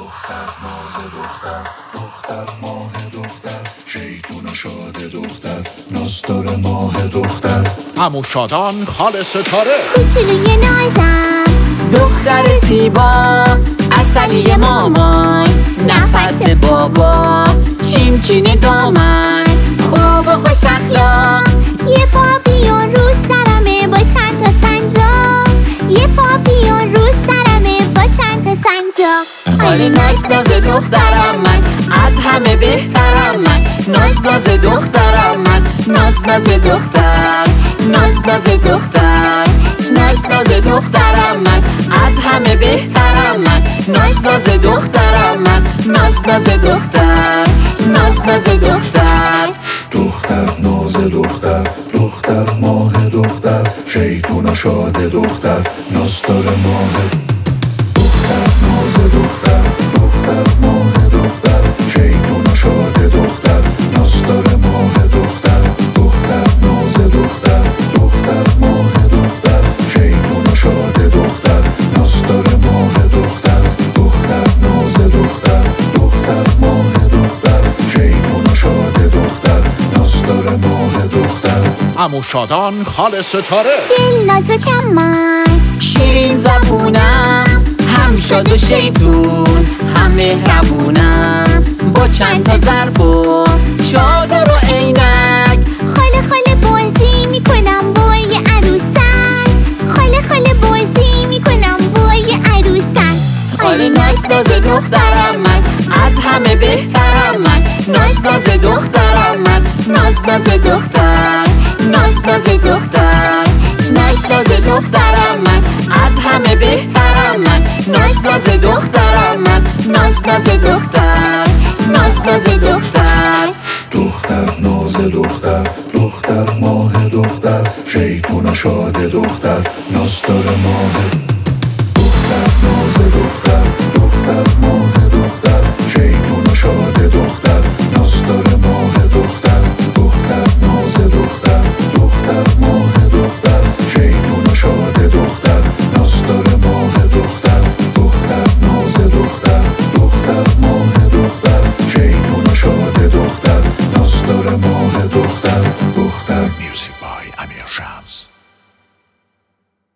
دختر ناز دختر، دختر ماه دختر، شیطون و شاد دختر، ناز ماه دختر. عمو شادان خاله ستاره، کوچولوی نازم، دختر زیبا، عسلی مامان، نفس بابا، چینچین دامن، خوب و خوش اخلاق. یه پاپیون رو سرمه با چند تا سنجاق، یه پاپیون رو سرمه با چند تا سنجاق. آره ناز دخترم من، از همه بهترم من. ناز دخترم من، ناز دختر، ناز دختر، ناز دخترم من، از همه بهترم من. ناز دخترم من، ناز دختر، ناز دختر. دختر ناز دختر، دختر ماه دختر، شیطون و شاد دختر، ناز ماه دختر. ناز دختر، دختر ماه دختر، شیطون و شاد دختر، ناز ماه دختر. دختر ناز دختر، دختر ماه دختر، شیطون و شاد دختر، ناز ماه دختر. دختر ناز دختر، دختر ماه دختر، شیطون و شاد دختر، ناز ماه دختر. عمو شادان خاله ستاره، دل نازکم من، شیرین زبونم، هم شاد و شیطون، هم مهربونم، با چند تا ظرف و چادر و عینک. خاله خاله بازی میکنم با یه عروسک، خاله خاله بازی میکنم با یه عروسک. آره ناز دخترم من، از همه بهترم من. ناز دخترم من، ناز دختر، ناز دختر، ناز دخترم من، از همه بهترم من. ناز دخترم من، ناز دختر، ناز دختر. دختر ناز دختر، دختر ماه دختر، شیطون و شاد دختر، ناز ماه دختر. ناز دختر،